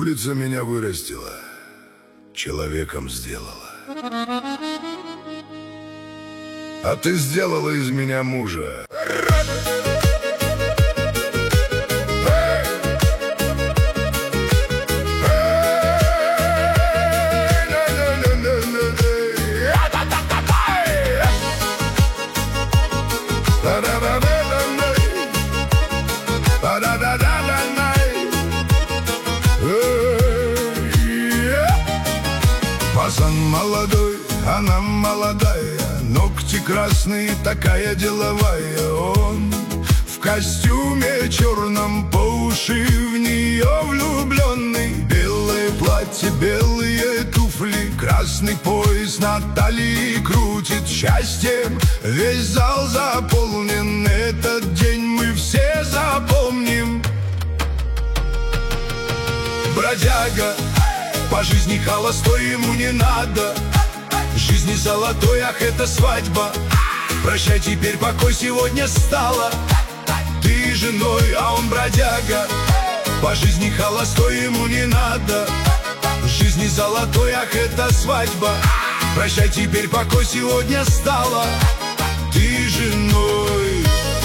Улица меня вырастила, человеком сделала. А ты сделала из меня мужа. Пацан молодой, она молодая, ногти красные, такая деловая. Он в костюме черном, по уши в нее влюбленный. Белое платье, белые туфли, красный пояс на талии крутит. Счастьем весь зал заполнен, этот день мы все запомним. Бродяга по жизни холостой, ему не надо жизни золотой, ах, это свадьба. Прощай теперь, покой сегодня стала ты женой, а он бродяга. По жизни холостой, ему не надо жизни золотой, ах, это свадьба. Прощай теперь, покой сегодня стала ты женой.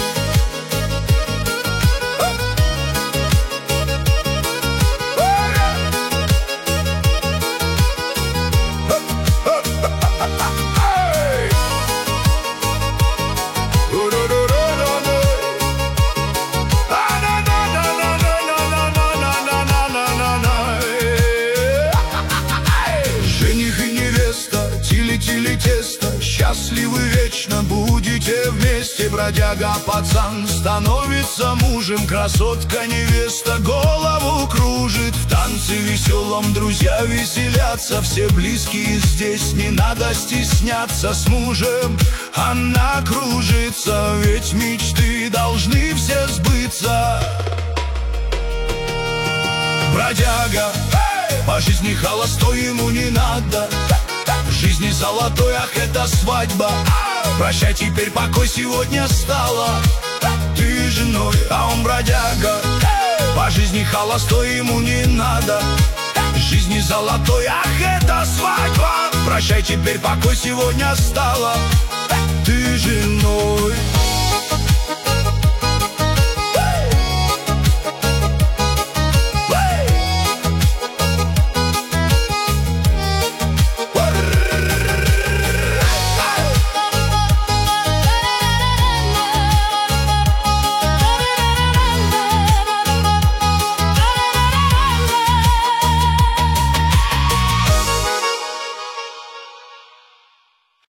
Счастливы вечно будете вместе. Бродяга пацан становится мужем, красотка невеста голову кружит. В танце веселом друзья веселятся, все близкие здесь, не надо стесняться. С мужем она кружится, ведь мечты должны все сбыться. Бродяга по жизни холостой, ему не надо жизни золотой, ах, это свадьба. Прощай теперь, покой сегодня стала ты женой, а он бродяга. По жизни холостой, ему не надо жизни золотой, ах, это свадьба. Прощай теперь, покой сегодня стала ты женой.